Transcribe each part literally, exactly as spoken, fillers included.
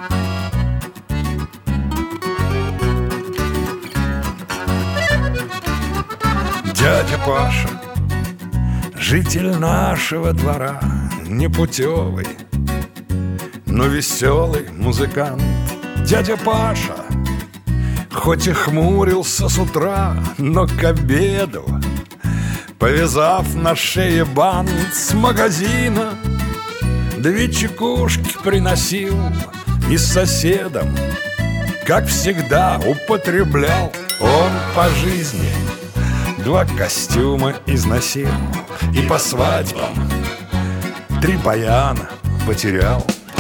Дядя Паша, житель нашего двора, непутевый, но веселый музыкант. Дядя Паша, хоть и хмурился с утра, но к обеду, повязав на шее бант, с магазина две чекушки приносил и с соседом, как всегда, употреблял он по жизни. Два костюма износил и по свадьбам три баяна потерял.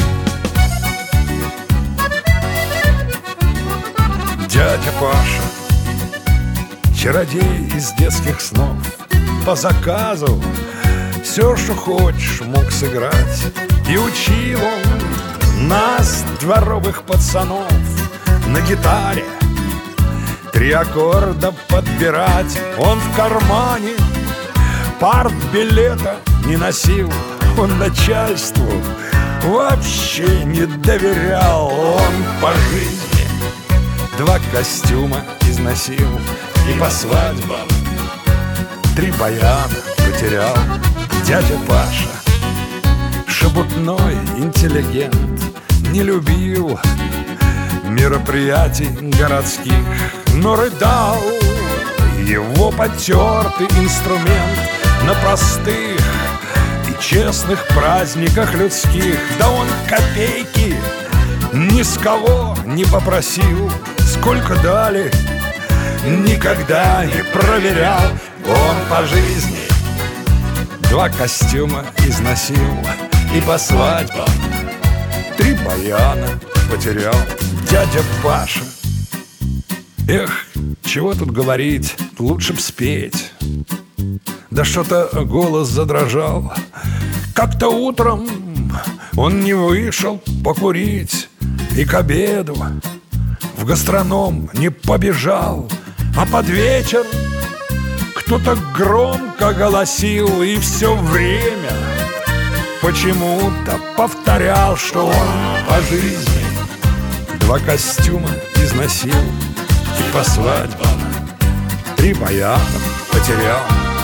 Дядя Паша, чародей из детских снов, по заказу все, что хочешь, мог сыграть. И учил он нас, дворовых пацанов, на гитаре три аккорда подбирать. Он в кармане партбилета не носил, он начальству вообще не доверял. Он по жизни два костюма износил и по свадьбам три баяна потерял. Дядя Паша, шебутной интеллигент, не любил мероприятий городских, но рыдал его потертый инструмент на простых и честных праздниках людских. Да он копейки ни с кого не попросил, сколько дали, никогда не проверял. Он по жизни два костюма износил и по свадьбам три баяна потерял. Дядя Паша, эх, чего тут говорить, лучше б спеть. Да что-то голос задрожал. Как-то утром он не вышел покурить и к обеду в гастроном не побежал, а под вечер кто-то громко голосил и все время почему-то повторял, что он по жизни два костюма износил и по свадьбам три баяна потерял.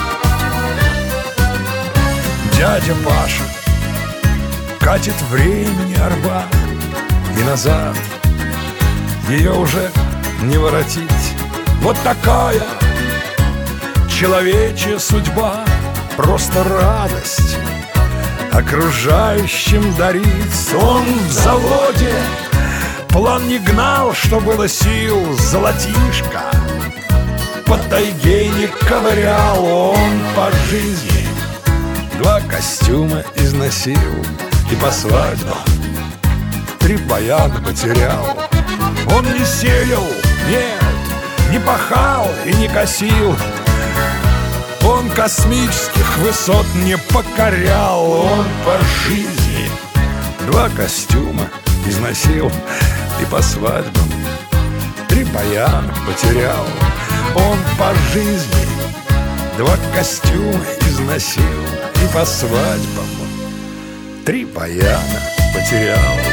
Дядя Паша катит времени арба, и назад ее уже не воротить. Вот такая человечья судьба, просто радость окружающим дарит. Он в заводе план не гнал, что было сил, золотишко по тайге не ковырял. Он по жизни два костюма износил и по свадьбам три баяна потерял. Он не сеял, нет, не пахал и не косил, он космических высот не покорял. Он по жизни два костюма износил и по свадьбам три баяна потерял. Он по жизни два костюма износил и по свадьбам три баяна потерял.